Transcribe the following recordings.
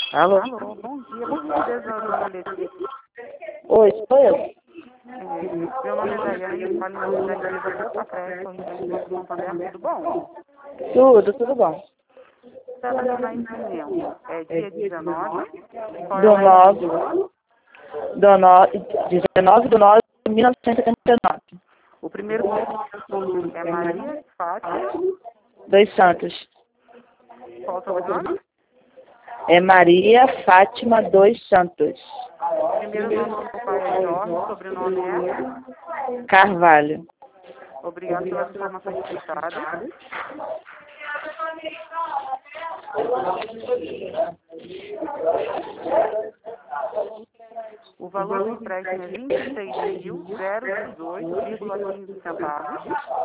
Alô? Alô, bom dia. Por gentileza, a dona Letícia. Oi, sou eu. Meu nome é Daiane, eu falo em nome da empresa Grupo Acresce, Correspondente de Santander, tudo bom? Tudo bom. Data de nascimento é dia 19. Qual Do é o 9, do 9, 19 de 9 de 1979. O primeiro nome é Maria Fátima. Dois Santos. Qual o sobrenome? É Maria Fátima dos Santos. O primeiro nome do pai é Jorge, o sobrenome é... Carvalho. Obrigado pelas informações prestadas. O valor do empréstimo é R$ 26.018,15 centavos.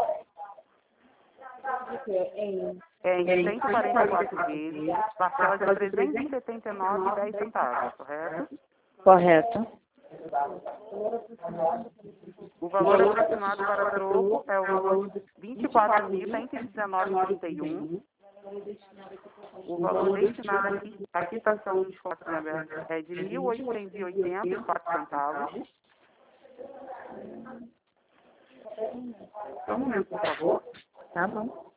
É em 144 vezes, parcela de R$ 379,10 centavos, correto? Correto. O valor aproximado para troco é o valor de R$ 24.119,31. O valor destinado à quitação dos fotos em aberto é de R$ 1.880,04 centavos. Só um momento, por favor. Tá bom.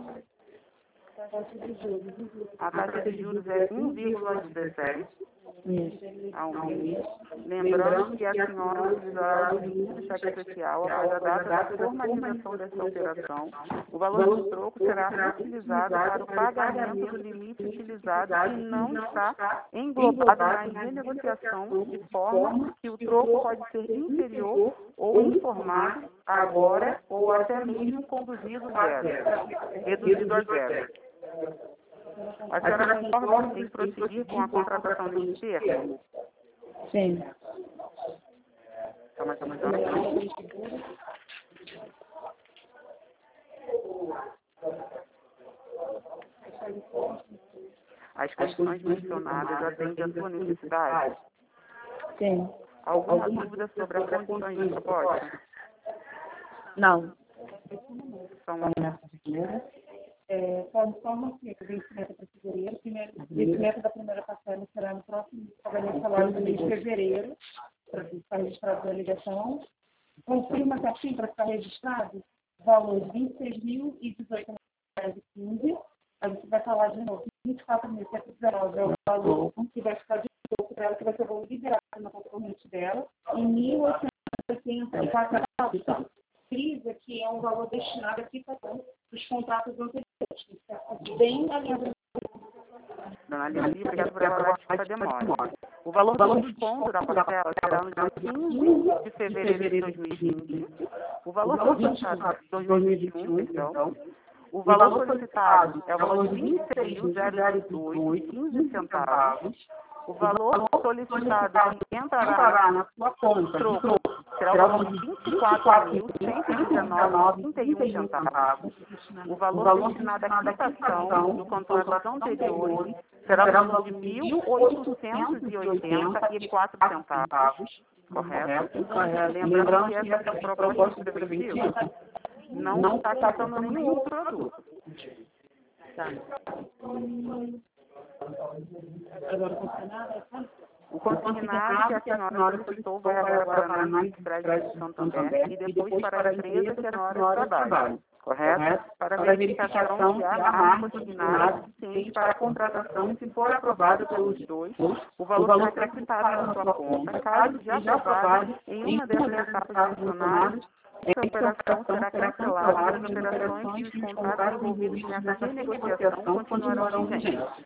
A taxa de juros é 1,17 Isso. ao mês. Lembrando que a senhora utilizará o limite do cheque especial após a data da formalização dessa operação. O valor do troco será utilizado para o pagamento do limite utilizado e não está englobado na renegociação, de forma que o troco pode ser inferior ou informado agora ou até mesmo reduzido a zero. A senhora concorda em prosseguir com a contratação desse termo? Sim. As condições mencionadas atendem à sua necessidade? Sim. Alguma dúvida sobre as condições de proposta? Não. Só uma... Forma que o vencimento para fevereiro, o vencimento da primeira parcela será no próximo pagamento salário do mês de fevereiro, para ficar registrado na ligação. Confirma que assim, para ficar registrado, valor de R$ 26.018,15. A gente vai falar de novo, R$ 24.119 é o valor que vai ficar de pouco dela, que vai ser o valor liberado na conta corrente dela, e R$ 1.884 frisa que é um valor destinado à quitação dos contratos anteriores. Bem alinhado. Dona Lili, obrigado por elaborar a demora. O valor do desconto da parcela será no dia 15 de fevereiro de 2020. O valor solicitado de 2021, perdão. O valor solicitado é o valor de R$ 26.018,15 centavos. O valor solicitado que entrará na sua conta será o valor de R$ 24.119,31 centavos. O valor destinado à quitação do contrato anterior será o valor de R$ 1.880,04 centavos. Correto? Lembrando que essa proposta preventiva não está quitando nenhum outro produto. Tá. O consignado que a senhora solicitou vai agora para a análise de crédito de Santander e depois para a empresa que a senhora trabalha, correto? Para a verificação se há marca consignada suficiente para a contratação, se for aprovada pelos dois, o valor será acrescentado na sua conta. Caso já aprovado em uma dessas etapas mencionadas, essa operação será cancelada e as operações e os contratos envolvidos nessa renegociação continuarão vigentes.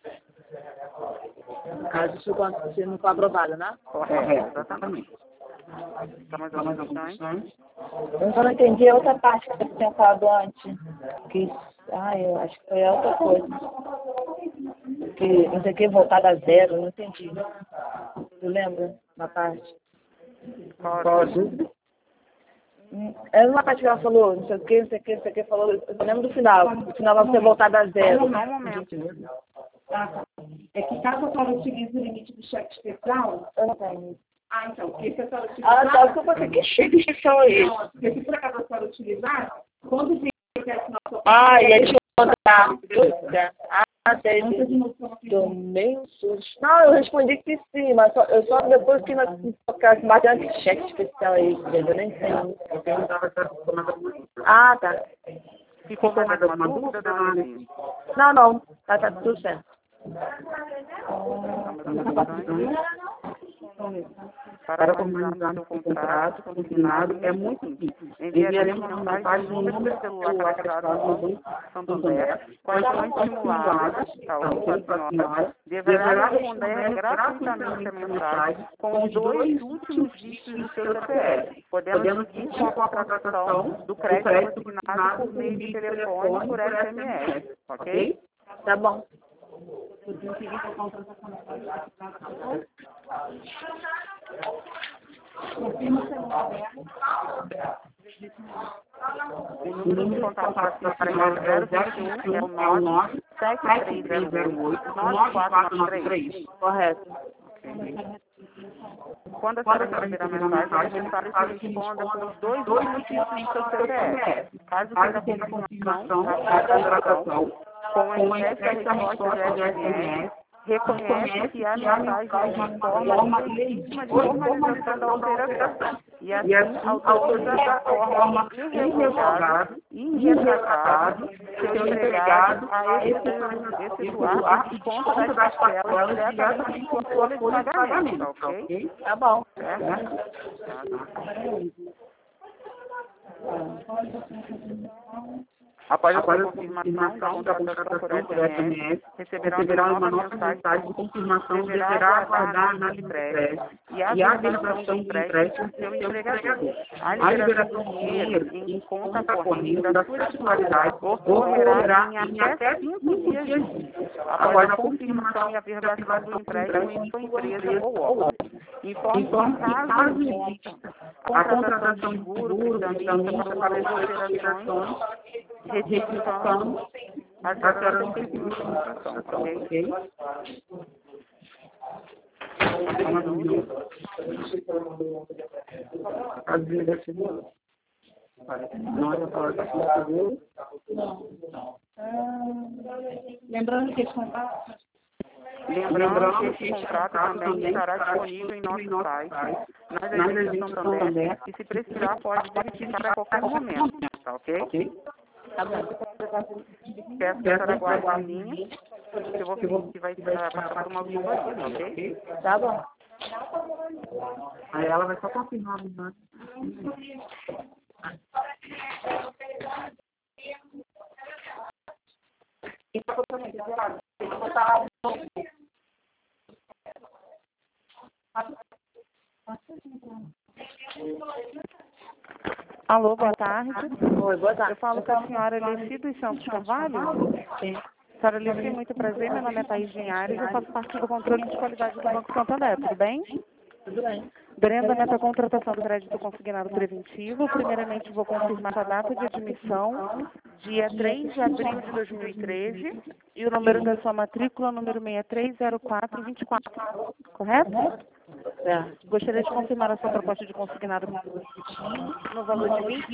Caso isso não for aprovado, né? Correto, exatamente. Então, mais algumas questões? Eu só não entendi a outra parte que você tinha falado antes. Eu acho que foi outra coisa. Que não sei o que, voltar a zero, não entendi. Tu lembra uma parte? Qual a dúvida? É uma parte que ela falou, não sei o que, falou. Eu lembro do final. O final vai ser voltado a zero. Só um momento. É que caso a senhora utilize o limite do cheque especial, Eu não tenho. então, porque se a senhora utilizar... desculpa, que cheque especial é esse? Não, porque se por acaso a senhora utilizar, quando vier que é a nossa... Ia te mandar. Tomei um susto. Não, eu respondi que sim, mas eu só depois que nós batendo esse cheque especial aí, eu nem sei. Ah, tá. Ficou mais alguma dúvida, dona Lili? Não. Tá tudo certo. Para formalizar o contrato consignado é muito simples. Enviaremos uma mensagem no número de celular cadastrado no Banco Santander com as ações simuladas, tá ok, senhora? Deverá responder gratuitamente a mensagem com os 2 últimos dígitos do seu CPF, podendo seguir com a contratação do crédito consignado por meio de telefone por SMS, ok? Tá bom. O número de contato para realizar 021 é o 97308-9493. Correto. Quando a senhora receber a mensagem, é necessário que responda com os 2 últimos dígitos do seu CPF. Caso tenha confirmação da contratação, com o envés da resposta de SMS, reconhece que a mensagem é de forma legítima de formalização da operação e assim autoriza a forma irrevogada e irretratado seu empregado a efetuar o desconto das parcelas diretamente em sua folha de pagamento, ok? Tá bom. Certo? Após a confirmação da contratação por SMS, receberá uma nova mensagem de confirmação e deverá aguardar a análise de crédito e a liberação do empréstimo do seu empregador. A liberação do dinheiro em conta corrente da sua titularidade ocorrerá em até 5 dias úteis, após a confirmação e a verbação do empréstimo em sua empresa ou órgão. Informe que caso exista contratação de seguro, prestamista para fazer operações, restituição, a senhora tem que ter administração, ok? Lembrando que esse contrato também estará disponível em nosso site, nas agências Santander, e se precisar pode verificar a qualquer momento, tá ok? Tá bom. Peço que a senhora aguarde a linha, que eu vou pedir que vai passar por uma vistoria, tá ok? Tá bom. Aí ela vai só confirmar, né? Alô, boa tarde. Oi, boa tarde. Eu falo com a senhora Alice dos Santos Carvalho. Sim. Senhora Alice, muito prazer. Meu nome é Thaís Linhares e eu faço parte do controle de qualidade do Banco Santander. Tudo bem? Tudo bem. Durante a contratação do crédito consignado preventivo, primeiramente vou confirmar a data de admissão, dia 3 de abril de 2013, e o número da sua matrícula, número 630424. Correto? Gostaria de confirmar a sua proposta de consignado no valor de R$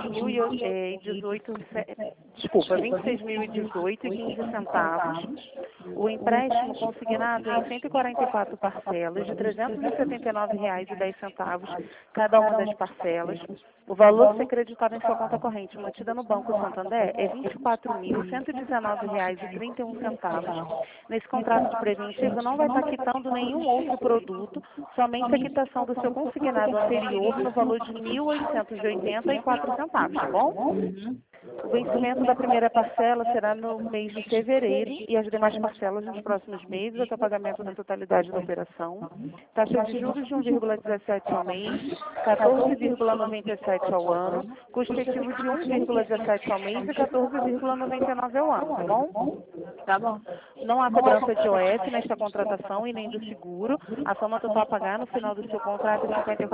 26.018,15. O empréstimo consignado em 144 parcelas de R$ 379,10 cada uma das parcelas. O valor a ser creditado em sua conta corrente mantida no Banco Santander é R$ 24.119,31. Nesse contrato de preventivo não vai estar quitando nenhum outro produto, somente a quitação do seu consignado anterior no valor de R$ 1.880,04, tá bom? O vencimento da primeira parcela será no mês de fevereiro e as demais parcelas nos próximos meses, até o pagamento da totalidade da operação. Taxa de juros de 1,17 ao mês, 14,97 ao ano, custo efetivo de 1,17 ao mês e 14,99 ao ano, tá bom? Tá bom. Não há cobrança de OS nesta contratação e nem do seguro. A soma total a pagar no final do seu contrato é R$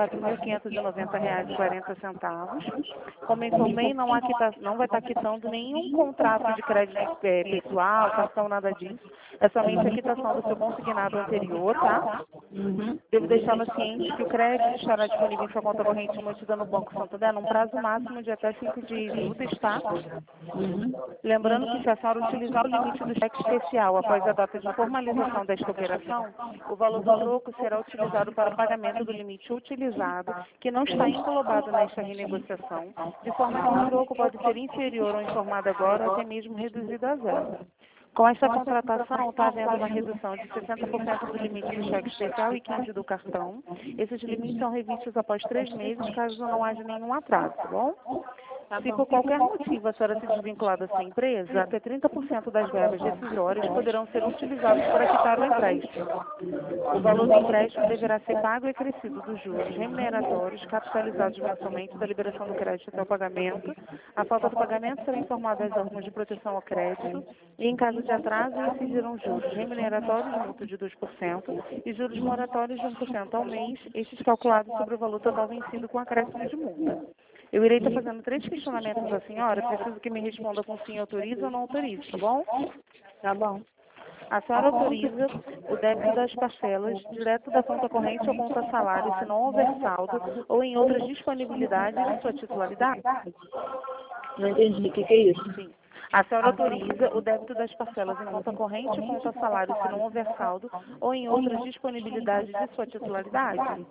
54.590,40. Como informei, não vai estar quitando nenhum contrato de crédito pessoal, cartão, nada disso. É somente a quitação do seu consignado anterior, tá? Devo deixá-la ciente que o crédito estará disponível em sua conta corrente mantida no Banco Santander num prazo máximo de até 5 dias úteis, tá? Lembrando que se a senhora utilizar o limite do cheque especial após a data de formalização desta operação, o valor do troco será utilizado para o pagamento do limite utilizado, que não está englobado nesta renegociação, de forma que o troco pode ser inferior ao informado agora ou até mesmo reduzido a zero. Com esta contratação, está havendo uma redução de 60% do limite do cheque especial e 15% do cartão. Esses limites são revistos após 3 meses, caso não haja nenhum atraso, tá bom? Se por qualquer motivo a senhora se desvincular da sua empresa, até 30% das verbas decisórias poderão ser utilizadas para quitar o empréstimo. O valor do empréstimo deverá ser pago e acrescido dos juros remuneratórios capitalizados mensalmente da liberação do crédito até o pagamento. A falta do pagamento será informada às órgãos de proteção ao crédito e, em caso de atraso, incidirão juros remuneratórios, multa de 2%, e juros moratórios de 1% ao mês, estes calculados sobre o valor total vencido com acréscimo de multa. Eu irei estar fazendo 3 questionamentos à senhora, preciso que me responda com sim autoriza ou não autoriza, tá bom? Tá bom. A senhora autoriza o débito das parcelas direto da conta corrente ou conta salário, se não houver saldo ou em outras disponibilidades de sua titularidade? Não entendi. O que é isso? Sim. A senhora autoriza o débito das parcelas em conta corrente ou conta salário, se não houver saldo ou em outras disponibilidades de sua titularidade?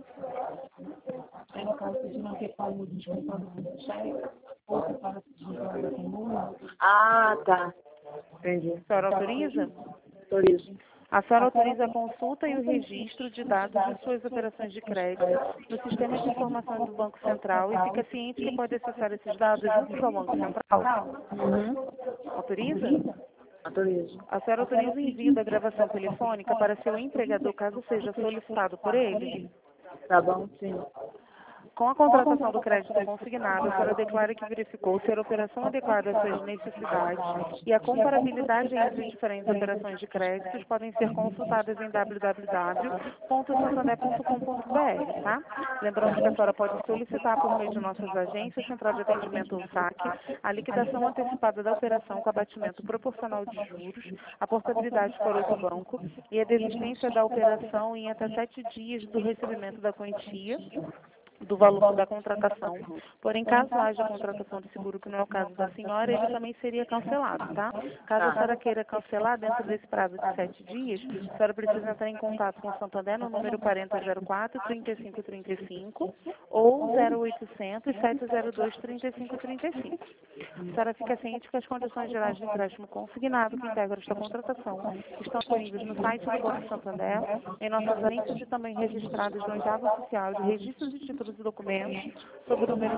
É no caso de não ter como descontar do cheque, ou se para se descontar da comuna. Ah, tá. Entendi. A senhora autoriza? Autorizo. A senhora autoriza a consulta e o registro de dados de suas operações de crédito no sistema de informação do Banco Central e fica ciente que pode acessar esses dados junto ao Banco Central? Autoriza? Autorizo. A senhora autoriza o envio da gravação telefônica para seu empregador, caso seja solicitado por ele? Tá bom, sim. Com a contratação do crédito consignado, a senhora declara que verificou ser a operação adequada às suas necessidades e a comparabilidade entre diferentes operações de créditos podem ser consultadas em www.santander.com.br, tá? Lembrando que a senhora pode solicitar por meio de nossas agências, central de atendimento ou saque, a liquidação antecipada da operação com abatimento proporcional de juros, a portabilidade para outro banco e a desistência da operação em até 7 dias do recebimento da quantia do valor da contratação. Porém, caso haja contratação de seguro, que não é o caso da senhora, ele também seria cancelado, tá? Caso a senhora queira cancelar dentro desse prazo de 7 dias, a senhora precisa entrar em contato com o Santander no número 4004-3535 ou 0800 702 3535. A senhora fica ciente que as condições gerais de empréstimo consignado que integram esta contratação estão disponíveis no site do Banco Santander, em nossas agências e também registradas no Oitavo Oficial de Registros de Títulos e Documentos, sob o número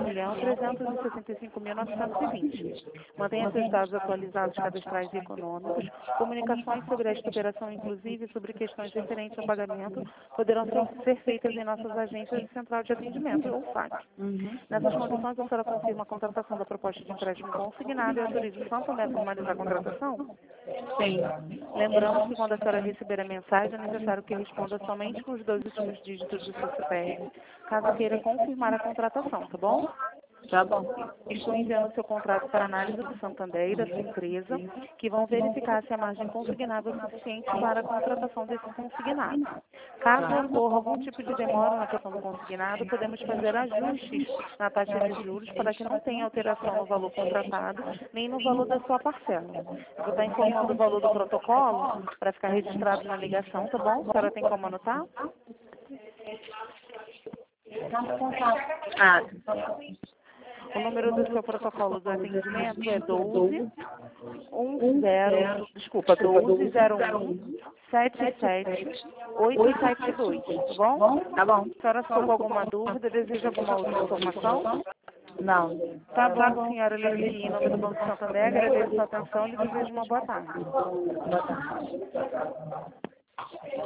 1.365.920. Mantenha seus dados atualizados cadastrais e econômicos. Comunicações sobre esta operação, inclusive sobre questões referentes ao pagamento, poderão ser feitas em nossas agências de central de atendimento ou SAC. Nessas condições, a senhora confirma a contratação da proposta de empréstimo consignado e autoriza o Santander a formalizar a contratação? Sim. Lembramos que quando a senhora receber a mensagem, é necessário que responda somente com os 2 últimos dígitos do seu CPF, caso queira confirmar a contratação, tá bom? Tá bom. Estou enviando seu contrato para análise do Santander e da sua empresa, que vão verificar se a margem consignada é suficiente para a contratação desse consignado. Caso ocorra algum tipo de demora na questão do consignado, podemos fazer ajustes na taxa de juros para que não tenha alteração no valor contratado, nem no valor da sua parcela. Eu vou estar informando o valor do protocolo para ficar registrado na ligação, tá bom? A senhora tem como anotar? Ah, O número do seu protocolo do atendimento é 1201 77872, tá bom? tá bom. A senhora ficou com alguma dúvida, deseja alguma outra informação? Não. Tá bom, senhora Levi, em nome do Banco Santander, agradeço a sua atenção e lhe desejo uma boa tarde. Boa tarde.